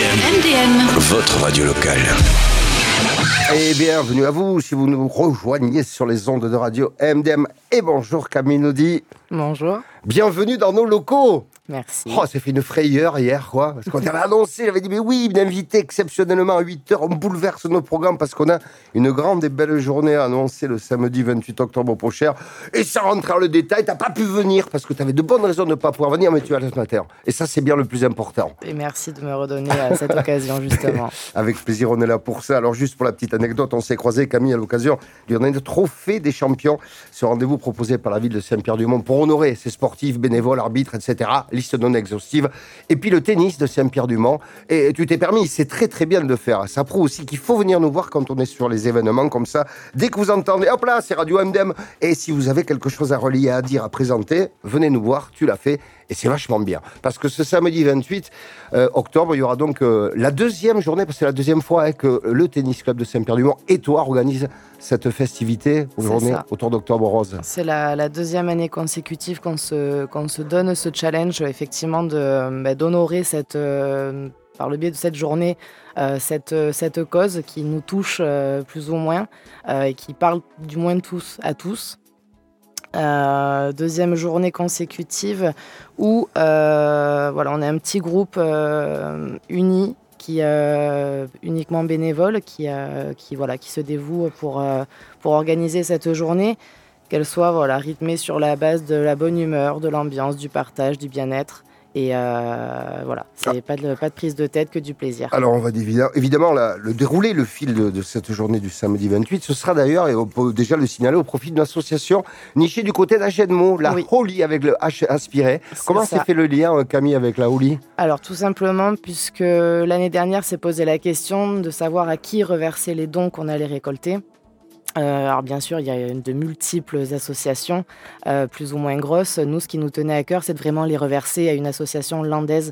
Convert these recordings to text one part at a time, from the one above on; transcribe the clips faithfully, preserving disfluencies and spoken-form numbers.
M D M, votre radio locale. Et bienvenue à vous si vous nous rejoignez sur les ondes de radio M D M. Et bonjour Camille Naudy. Bonjour. Bienvenue dans nos locaux. Merci. Oh, ça fait une frayeur hier, quoi. Parce qu'on avait annoncé, j'avais dit, mais oui, une invitée exceptionnellement à huit heures, on bouleverse nos programmes parce qu'on a une grande et belle journée à annoncer le samedi vingt-huit octobre prochain. Et sans rentrer dans le détail, t'as pas pu venir parce que t'avais de bonnes raisons de ne pas pouvoir venir, mais tu as ce matin. Et ça, c'est bien le plus important. Et merci de me redonner à cette occasion, justement. Avec plaisir, on est là pour ça. Alors, juste pour la petite anecdote, on s'est croisé, Camille, à l'occasion du dernier trophée des champions. Ce rendez-vous proposé par la ville de Saint-Pierre-du-Mont pour honorer ses sportifs, bénévoles, arbitres, et cetera. Liste non exhaustive. Et puis le tennis de Saint-Pierre-du-Mont. Et tu t'es permis, c'est très très bien de le faire. Ça prouve aussi qu'il faut venir nous voir quand on est sur les événements comme ça. Dès que vous entendez, hop là, c'est Radio M D M. Et si vous avez quelque chose à relier, à dire, à présenter, venez nous voir, tu l'as fait. Et c'est vachement bien. Parce que ce samedi vingt-huit euh, octobre, il y aura donc euh, la deuxième journée, parce que c'est la deuxième fois hein, que le Tennis Club de Saint-Pierre-du-Mont et toi organisent cette festivité aujourd'hui autour d'Octobre Rose. C'est la, la deuxième année consécutive qu'on se, qu'on se donne ce challenge, effectivement, de, bah, d'honorer cette, euh, par le biais de cette journée, euh, cette, cette cause qui nous touche euh, plus ou moins euh, et qui parle du moins tous à tous. Euh, deuxième journée consécutive où euh, voilà, on est un petit groupe euh, uni, qui euh, uniquement bénévole, qui, euh, qui, voilà, qui se dévoue pour, euh, pour organiser cette journée, qu'elle soit voilà, rythmée sur la base de la bonne humeur, de l'ambiance, du partage, du bien-être. Et euh, voilà, c'est ah. pas, de, pas de prise de tête, que du plaisir. Alors, on va évidemment, évidemment la, le dérouler, le fil de, de cette journée du samedi vingt-huit. Ce sera d'ailleurs, et on peut déjà le signaler, au profit d'une association nichée du côté d'Agenmo, la oui. Holy avec le H aspiré. C'est Comment ça. s'est fait le lien, Camille, avec la Holy ? Alors, tout simplement, puisque l'année dernière s'est posé la question de savoir à qui reverser les dons qu'on allait récolter. Euh, alors bien sûr, il y a de multiples associations, euh, plus ou moins grosses. Nous, ce qui nous tenait à cœur, c'est de vraiment les reverser à une association landaise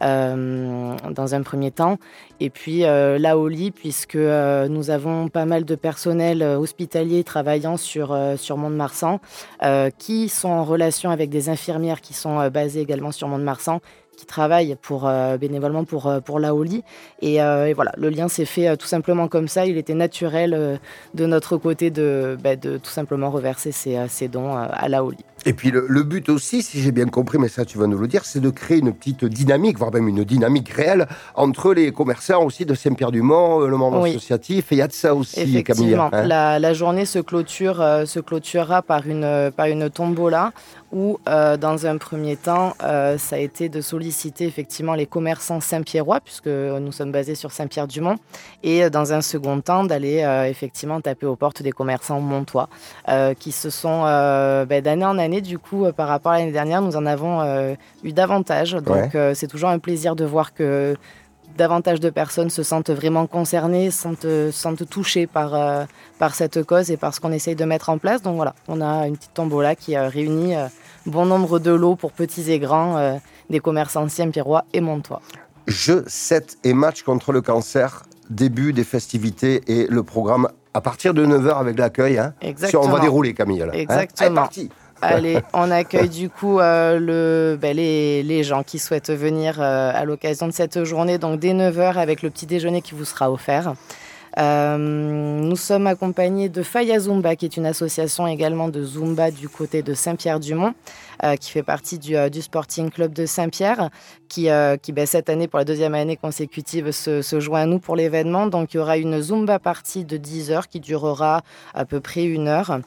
euh, dans un premier temps. Et puis euh, la Holy, puisque euh, nous avons pas mal de personnel hospitalier travaillant sur, euh, sur Mont-de-Marsan, euh, qui sont en relation avec des infirmières qui sont euh, basées également sur Mont-de-Marsan, qui travaillent pour, euh, bénévolement pour, euh, pour la Holy. Et, euh, et voilà, le lien s'est fait euh, tout simplement comme ça. Il était naturel euh, de notre côté de, bah, de tout simplement reverser ces, ces dons euh, à la Holy. Et puis le, le but aussi, si j'ai bien compris, mais ça tu vas nous le dire, c'est de créer une petite dynamique, voire même une dynamique réelle entre les commerçants aussi de Saint-Pierre-du-Mont, le monde oui. associatif. Et il y a de ça aussi, effectivement, Camille. Hein la, la journée se, clôture, euh, se clôturera par une, par une tombola où, euh, dans un premier temps, euh, ça a été de solliciter effectivement les commerçants saint-pierrois, puisque nous sommes basés sur Saint-Pierre-du-Mont, et dans un second temps, d'aller euh, effectivement taper aux portes des commerçants montois, euh, qui se sont, euh, bah, d'année en année, du coup, euh, par rapport à l'année dernière, nous en avons euh, eu davantage. Donc, ouais. euh, c'est toujours un plaisir de voir que davantage de personnes se sentent vraiment concernées, se sentent, se sentent touchées par, euh, par cette cause et par ce qu'on essaye de mettre en place. Donc voilà, on a une petite tombola qui euh, réunit euh, bon nombre de lots pour petits et grands, euh, des commerçants saint-pierrois et montois. Jeux, sept et match contre le cancer, début des festivités et le programme à partir de neuf heures avec l'accueil. Hein. Exactement. On va dérouler, Camille. Là. Exactement. Hein. Allez, parti. Allez, on accueille du coup euh, le, ben, les, les gens qui souhaitent venir euh, à l'occasion de cette journée, donc dès neuf heures avec le petit déjeuner qui vous sera offert. Euh, nous sommes accompagnés de Faya Zumba, qui est une association également de Zumba du côté de Saint-Pierre-du-Mont, euh, qui fait partie du, euh, du Sporting Club de Saint-Pierre, qui, euh, qui ben, cette année, pour la deuxième année consécutive, se, se joint à nous pour l'événement. Donc il y aura une Zumba partie de dix heures qui durera à peu près une heure.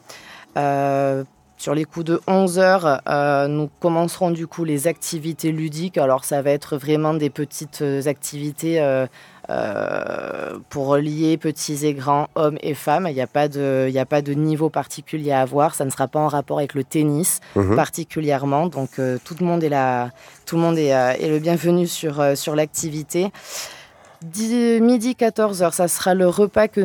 Euh, Sur les coups de onze heures, euh, nous commencerons du coup les activités ludiques. Alors ça va être vraiment des petites activités euh, euh, pour lier petits et grands, hommes et femmes. Il n'y a pas de, il n'y a pas de niveau particulier à avoir. Ça ne sera pas en rapport avec le tennis mmh. particulièrement. Donc euh, tout le monde est là, tout le monde est, euh, est le bienvenu sur, euh, sur l'activité. dix, midi quatorze heures, ça sera le repas que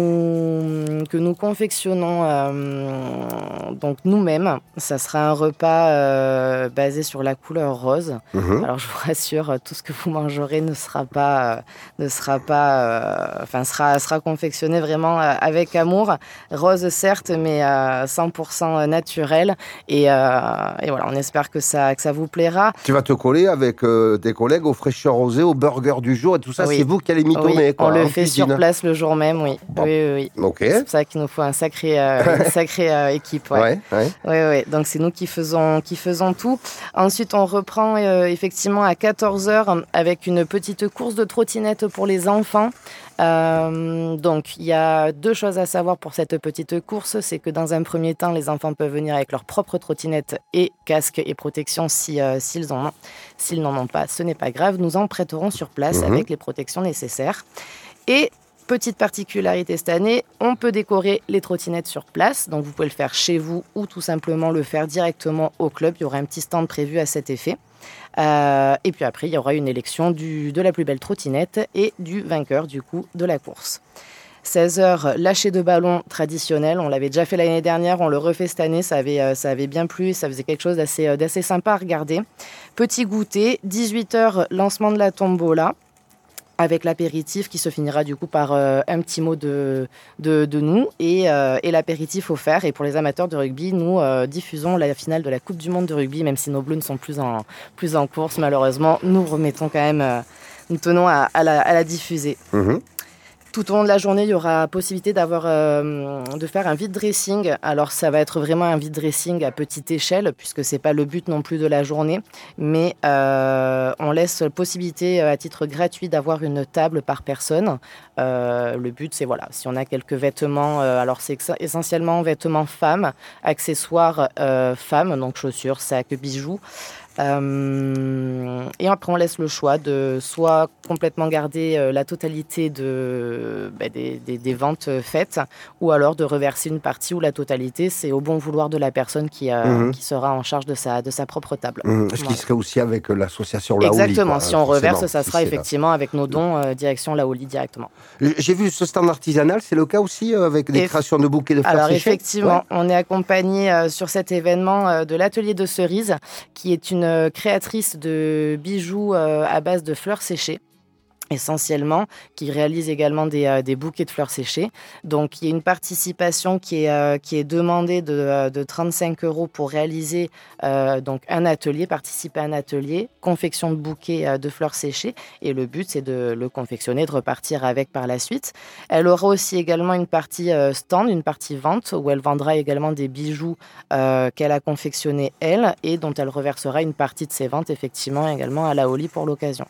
nous, que nous confectionnons euh, donc nous-mêmes. Ça sera un repas euh, basé sur la couleur rose. Mmh. Alors je vous rassure, tout ce que vous mangerez ne sera pas, euh, ne sera pas, euh, enfin sera, sera confectionné vraiment euh, avec amour. Rose certes, mais euh, cent pour cent naturel. Et, euh, et voilà, on espère que ça, que ça vous plaira. Tu vas te coller avec euh, tes collègues aux fraîcheurs rosées, aux burgers du jour et tout ça. Oui. C'est vous qui allez m'y tourner. Oui, quoi, on le fait cuisine. Sur place le jour même, oui. Bon. Oui, oui, oui. Okay. C'est pour ça qu'il nous faut un sacré, euh, une sacrée euh, équipe. Ouais. Ouais, ouais. Oui, oui. Donc c'est nous qui faisons, qui faisons tout. Ensuite, on reprend euh, effectivement à quatorze heures avec une petite course de trottinette pour les enfants. Euh, donc, il y a deux choses à savoir pour cette petite course. C'est que dans un premier temps, les enfants peuvent venir avec leur propre trottinette et casque et protection si, euh, s'ils en ont. S'ils n'en ont pas, ce n'est pas grave. Nous en prêterons sur place mmh. avec les protections nécessaires. Et petite particularité cette année, on peut décorer les trottinettes sur place. Donc, vous pouvez le faire chez vous ou tout simplement le faire directement au club. Il y aura un petit stand prévu à cet effet. Euh, et puis après, il y aura une élection du, de la plus belle trottinette et du vainqueur du coup de la course. seize heures, lâcher de ballon traditionnel. On l'avait déjà fait l'année dernière, on le refait cette année. Ça avait, ça avait bien plu, ça faisait quelque chose d'assez, d'assez sympa à regarder. Petit goûter, dix-huit heures, lancement de la tombola. Avec l'apéritif qui se finira du coup par euh, un petit mot de, de, de nous et, euh, et l'apéritif offert. Et pour les amateurs de rugby, nous euh, diffusons la finale de la Coupe du Monde de rugby, même si nos Bleus ne sont plus en, plus en course malheureusement. Nous remettons quand même, euh, nous tenons à, à, la, à la diffuser. Mmh. Tout au long de la journée, il y aura possibilité d'avoir, euh, de faire un vide dressing. Alors, ça va être vraiment un vide dressing à petite échelle, puisque ce n'est pas le but non plus de la journée. Mais euh, on laisse possibilité, à titre gratuit, d'avoir une table par personne. Euh, le but, c'est, voilà, si on a quelques vêtements, euh, alors c'est essentiellement vêtements femmes, accessoires euh, femmes, donc chaussures, sacs, bijoux. Euh, et après on laisse le choix de soit complètement garder euh, la totalité de, bah, des, des, des ventes faites ou alors de reverser une partie ou la totalité, c'est au bon vouloir de la personne qui, euh, mmh. qui sera en charge de sa, de sa propre table. Mmh. Ce voilà. qui serait aussi avec l'association Laoli. Exactement, quoi, si on reverse, ça si sera effectivement là. Avec nos dons euh, direction Laoli directement. J'ai vu ce stand artisanal, c'est le cas aussi euh, avec des et créations de bouquets de fleurs alors séchées. Effectivement, ouais. on est accompagné euh, sur cet événement euh, de l'atelier de cerises qui est une créatrice de bijoux euh, à base de fleurs séchées. Essentiellement, qui réalise également des, euh, des bouquets de fleurs séchées. Donc, il y a une participation qui est, euh, qui est demandée de, euh, de trente-cinq euros pour réaliser euh, donc un atelier, participer à un atelier, confection de bouquets euh, de fleurs séchées. Et le but, c'est de le confectionner, de repartir avec par la suite. Elle aura aussi également une partie euh, stand, une partie vente, où elle vendra également des bijoux euh, qu'elle a confectionnés, elle, et dont elle reversera une partie de ses ventes, effectivement, également à Laoli pour l'occasion.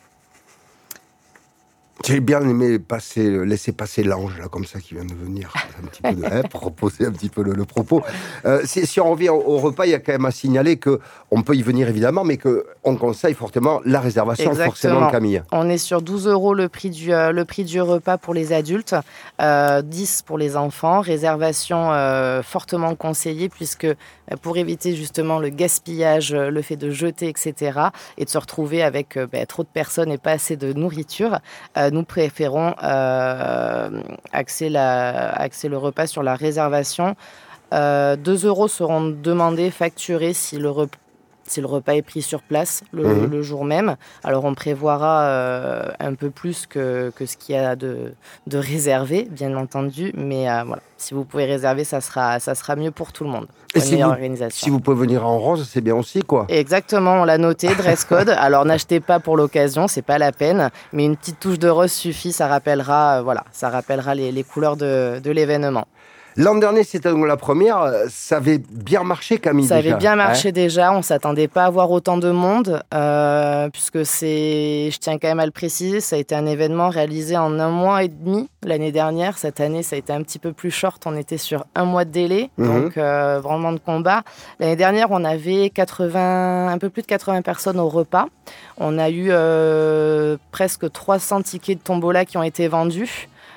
J'ai bien aimé passer, laisser passer l'ange, là, comme ça, qui vient de venir un petit peu de, hein, pour reposer un petit peu le, le propos. Euh, si, si on revient au, au repas, il y a quand même à signaler qu'on peut y venir, évidemment, mais qu'on conseille fortement la réservation, exactement. Forcément, Camille. On est sur douze euros le prix du, euh, le prix du repas pour les adultes, euh, dix pour les enfants. Réservation euh, fortement conseillée, puisque euh, pour éviter justement le gaspillage, le fait de jeter, et cetera, et de se retrouver avec euh, bah, trop de personnes et pas assez de nourriture, euh, nous préférons euh, axer, la, axer le repas sur la réservation. Euh, deux euros seront demandés, facturés si le, rep- si le repas est pris sur place le, mmh. le jour même. Alors on prévoira euh, un peu plus que, que ce qu'il y a de, de réservé, bien entendu. Mais euh, voilà, si vous pouvez réserver, ça sera, ça sera mieux pour tout le monde. Et si vous, si vous pouvez venir en rose, c'est bien aussi, quoi. Exactement, on l'a noté, dress code. Alors n'achetez pas pour l'occasion, c'est pas la peine, mais une petite touche de rose suffit, ça rappellera, euh, voilà, ça rappellera les, les couleurs de, de l'événement. L'an dernier, c'était donc la première. Ça avait bien marché, Camille. Ça déjà. avait bien marché ouais. déjà. On ne s'attendait pas à avoir autant de monde, euh, puisque c'est, je tiens quand même à le préciser, ça a été un événement réalisé en un mois et demi l'année dernière. Cette année, ça a été un petit peu plus short. On était sur un mois de délai, mmh. donc euh, vraiment de combat. L'année dernière, on avait quatre-vingts, un peu plus de quatre-vingts personnes au repas. On a eu euh, presque trois cents tickets de tombola qui ont été vendus.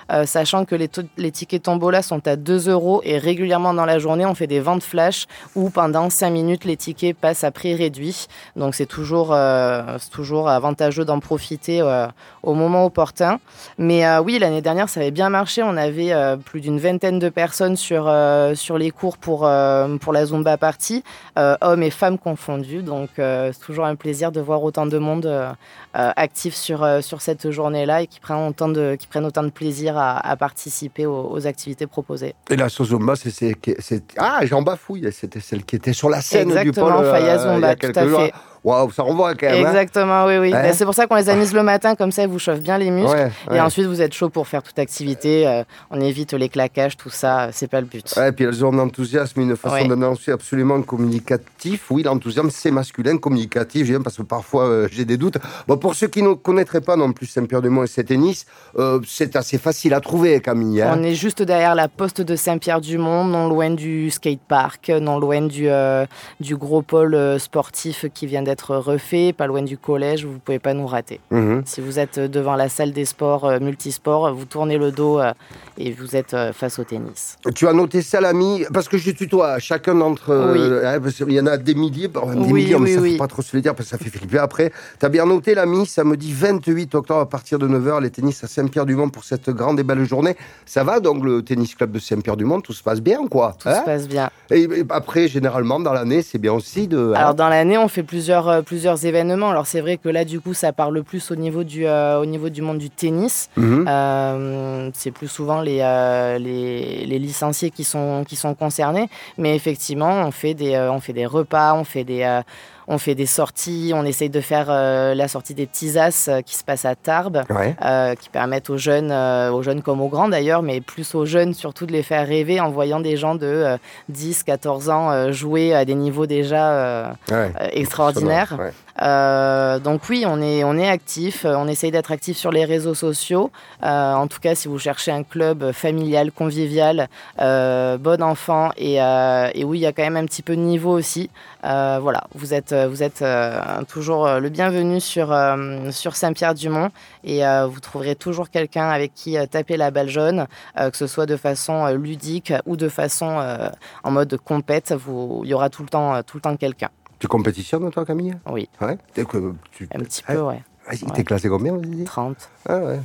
euh, sachant que les, to- les tickets tombola sont à deux euros et régulièrement dans la journée, on fait des ventes flash où pendant cinq minutes, les tickets passent à prix réduit. Donc, c'est toujours, euh, c'est toujours avantageux d'en profiter euh, au moment opportun. Mais euh, oui, l'année dernière, ça avait bien marché. On avait euh, plus d'une vingtaine de personnes sur, euh, sur les cours pour, euh, pour la Zumba Party, euh, hommes et femmes confondus. Donc, euh, c'est toujours un plaisir de voir autant de monde euh, euh, actif sur, euh, sur cette journée-là et qui prennent autant de, qui prennent autant de plaisir à, à participer aux, aux activités proposées. Et la Zumba, c'est, c'est, c'est... Ah, j'en bafouille, c'était celle qui était sur la scène Exactement, du pôle euh, Faya Zumba, il y a tout quelques à jours. fait. Waouh, ça renvoie quand même. Exactement, hein. oui, oui. Hein Ben, c'est pour ça qu'on les a mises le matin, comme ça, ils vous chauffent bien les muscles. Ouais, ouais. Et ensuite, vous êtes chaud pour faire toute activité. Euh, on évite les claquages, tout ça, c'est pas le but. Ouais, et puis elles ont un enthousiasme, une façon Ouais. d'annoncer absolument communicatif. Oui, l'enthousiasme, c'est masculin, communicatif. J'aime parce que parfois euh, j'ai des doutes. Bon, pour ceux qui ne connaîtraient pas non plus Saint-Pierre-du-Mont et ses tennis, euh, c'est assez facile à trouver, Camille. Hein. On est juste derrière la poste de Saint-Pierre-du-Mont, non loin du skatepark, non loin du, euh, du gros pôle euh, sportif qui vient d'être refait, pas loin du collège, vous ne pouvez pas nous rater. Mhm. Si vous êtes devant la salle des sports euh, multisports, vous tournez le dos euh, et vous êtes euh, face au tennis. Tu as noté ça, l'ami, parce que je tutoie chacun d'entre euh, hein, parce qu'il y en a des milliers, bon, des Oui, millions, mais oui, ça ne oui. faut pas trop se le dire parce que ça fait flipper après. Tu as bien noté, l'ami, samedi vingt-huit octobre à partir de neuf heures, les tennis à Saint-Pierre-du-Mont pour cette grande et belle journée. Ça va donc le tennis club de Saint-Pierre-du-Mont, tout se passe bien, quoi. Tout hein se passe bien. Et, et après, généralement, dans l'année, c'est bien aussi de. Alors hein dans l'année, on fait plusieurs, euh, plusieurs événements. Alors c'est vrai que là, du coup, ça parle plus au niveau du, euh, au niveau du monde du tennis. Mhm. Euh, c'est plus souvent les, euh, les, les licenciés qui sont, qui sont concernés. Mais effectivement, on fait des, euh, on fait des repas, on fait des, euh, on fait des sorties, on essaye de faire euh, la sortie des petits as euh, qui se passe à Tarbes, Ouais. euh, qui permettent aux jeunes, euh, aux jeunes comme aux grands d'ailleurs, mais plus aux jeunes surtout de les faire rêver en voyant des gens de euh, dix, quatorze ans euh, jouer à des niveaux déjà euh, Ouais. euh, extraordinaires. Ouais. Euh, donc oui, on est, on est actif, euh, on essaye d'être actif sur les réseaux sociaux. Euh, en tout cas, si vous cherchez un club familial, convivial, euh, bon enfant et, euh, et où il y a quand même un petit peu de niveau aussi, euh, voilà, vous êtes, vous êtes euh, toujours le bienvenu sur, euh, sur Saint-Pierre-du-Mont et euh, vous trouverez toujours quelqu'un avec qui euh, taper la balle jaune, euh, que ce soit de façon euh, ludique ou de façon euh, en mode compète, vous, il y aura tout le temps, tout le temps quelqu'un. Tu compétitionnes, toi, Camille? Oui, Ouais. T'es que- tu... un petit Ouais. peu, ouais. Vas-y, Ouais. t'es classé combien, vous avez dit? trente. Ah ouais.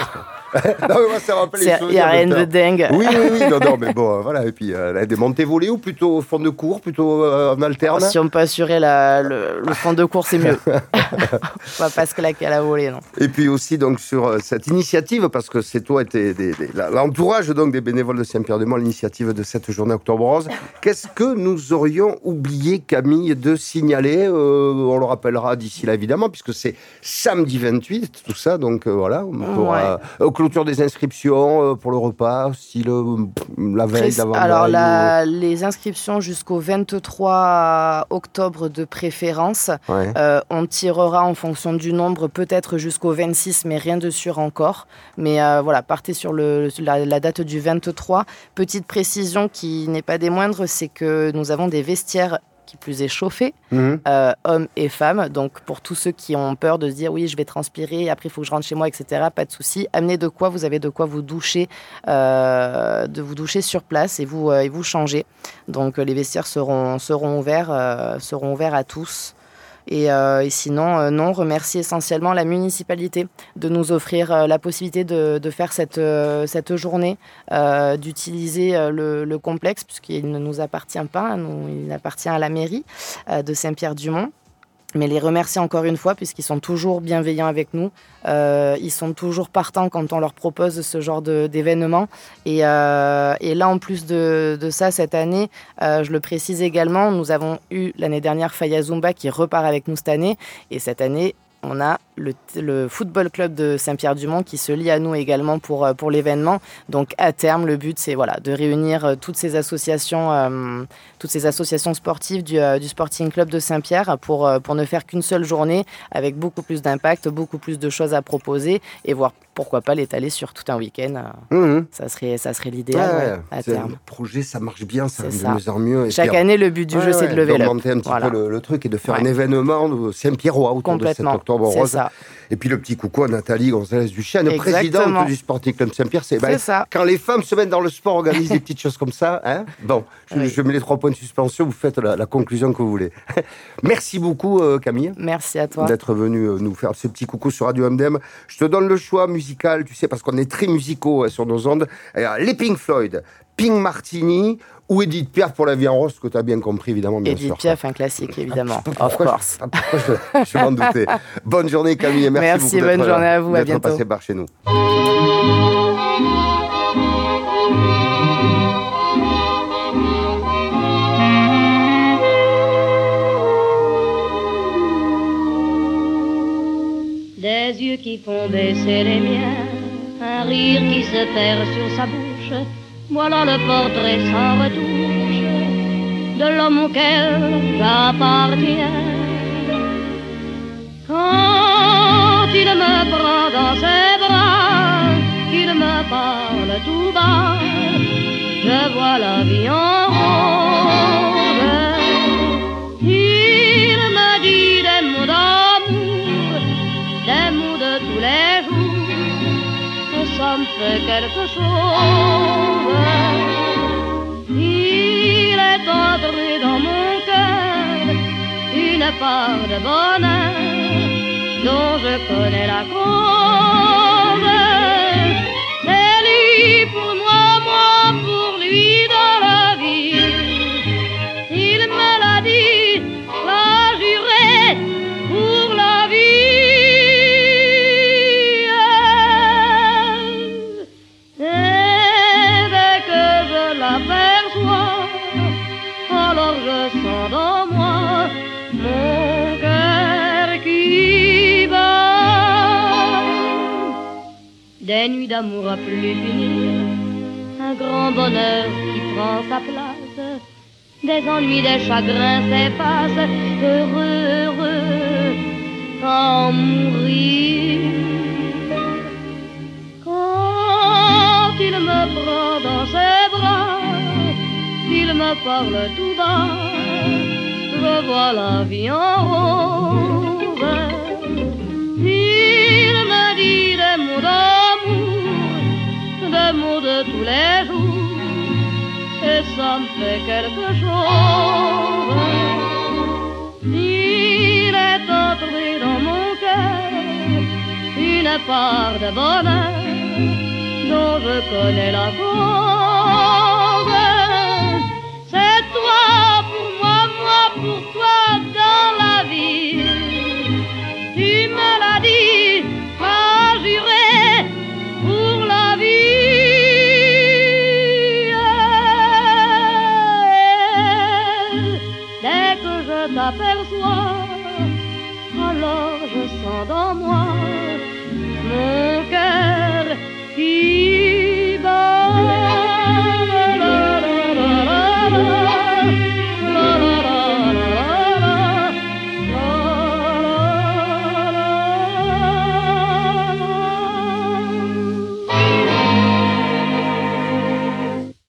non, mais moi, ça me rappelle les Il n'y souvenirs a rien de faire- dingue. Oui, oui, oui, non, non, mais bon, euh, voilà. Et puis, euh, des montées volées ou plutôt au fond de cours, plutôt euh, en alterne? Si on peut assurer la, le, le fond de course, c'est mieux. On va pas se claquer à la volée, non. Et puis aussi, donc, sur euh, cette initiative, parce que c'est toi et tes- des- des- la- l'entourage donc, des bénévoles de Saint-Pierre-du-Mont, l'initiative de cette journée Octobre Rose. Qu'est-ce que nous aurions oublié, Camille, de signaler? Euh, On le rappellera d'ici là, évidemment, puisque c'est samedi vingt-huit, tout ça. Donc, euh, voilà. On pourra- euh, clôture des inscriptions euh, pour le repas, si le, la veille, Pré- l'avant-veille. Alors, ou- la- les inscriptions jusqu'au vingt-trois octobre de préférence. Ouais. Euh, on tirera en fonction du nombre, peut-être jusqu'au vingt-six, mais rien de sûr encore. Mais euh, voilà, partez sur le, la, la date du vingt-trois. Petite précision qui n'est pas des moindres, c'est que nous avons des vestiaires qui plus est chauffés, Mhm. euh, hommes et femmes. Donc pour tous ceux qui ont peur de se dire oui, je vais transpirer, après il faut que je rentre chez moi, et cetera. Pas de souci. Amenez de quoi, vous avez de quoi vous doucher, euh, de vous doucher sur place et vous euh, et vous changer. Donc euh, les vestiaires seront seront ouverts, euh, seront ouverts à tous. Et, euh, et sinon, euh, non, remercier essentiellement la municipalité de nous offrir euh, la possibilité de, de faire cette, euh, cette journée, euh, d'utiliser euh, le, le complexe, puisqu'il ne nous appartient pas, nous, il appartient à la mairie euh, de Saint-Pierre-du-Mont. Mais les remercier encore une fois, puisqu'ils sont toujours bienveillants avec nous. Euh, ils sont toujours partants quand on leur propose ce genre de, d'événement. Et, euh, et là, en plus de, de ça, cette année, euh, je le précise également, nous avons eu l'année dernière Faya Zumba qui repart avec nous cette année. Et cette année, on a le, le football club de Saint-Pierre-du-Mont qui se lie à nous également pour, pour l'événement. Donc à terme, le but, c'est voilà, de réunir toutes ces associations, euh, toutes ces associations sportives du, euh, du Sporting Club de Saint-Pierre pour, pour ne faire qu'une seule journée avec beaucoup plus d'impact, beaucoup plus de choses à proposer et voir pourquoi pas l'étaler sur tout un week-end. Mhm. Ça serait, ça serait l'idéal Ouais, ouais, à c'est- terme. Le projet, ça marche bien, ça va C'est de ça. mieux en mieux. Et Chaque puis, année, le but du ouais, jeu, c'est ouais, de lever l'up. d'augmenter un petit Voilà. peu le, le truc et de faire Ouais. un événement de Saint-Pierrois autour de cet Complètement, Octobre c'est Rose. ça. Voilà. Et puis le petit coucou à Nathalie Gonzalez-Duchesne, présidente du Sporting Club Saint-Pierre. C'est, c'est bah, ça. Quand les femmes se mettent dans le sport, organisent des petites choses comme ça. Hein bon, je, oui. je mets les trois points de suspension, vous faites la, la conclusion que vous voulez. Merci beaucoup euh, Camille. Merci à toi. D'être venue euh, nous faire ce petit coucou sur Radio M D M. Je te donne le choix musical, tu sais, parce qu'on est très musicaux euh, sur nos ondes. Alors, les Pink Floyd, Pink Martini ou Edith Piaf pour La vie en rose, que tu as bien compris, évidemment, bien Edith sûr. Piaf, un classique, évidemment. Ah, of course. Je, pourquoi je, je m'en doutais. Bonne journée, Camille, et merci, merci beaucoup bonne d'être, journée à vous, à d'être bientôt. passé par chez nous. Des yeux qui font baisser les miens, un rire qui se perd sur sa bouche, voilà le portrait sans retouche de l'homme auquel j'appartiens. Quand il me prend dans ses bras, qu'il me parle tout bas, je vois la vie en rose. Il me dit des mots d'amour, des mots de tous les jours, et ça me fait quelque chose. Il est entré dans mon cœur une part de bonheur dont je connais la cause. C'est lui pour moi, moi pour lui dans la vie. Il me l'a dit, l'a juré pour la vie. Et dès que je l'aperçois, alors je sens dans moi mon cœur qui bat. Des nuits d'amour à plus finir, un grand bonheur qui prend sa place, des ennuis, des chagrins s'effacent, heureux, heureux, qu'en mourir. Quand il me prend dans ses bras, il me parle tout bas, je vois la vie en rose. Il me dit des mots d'amour, des mots de tous les jours, et ça me fait quelque chose. Il est entré dans mon cœur une part de bonheur dont je connais la cause. C'est toi pour moi, moi pour toi dans la vie. Tu me l'as dit, m'as juré pour la vie. Dès que je t'aperçois, alors je sens dans moi mon cœur qui bat.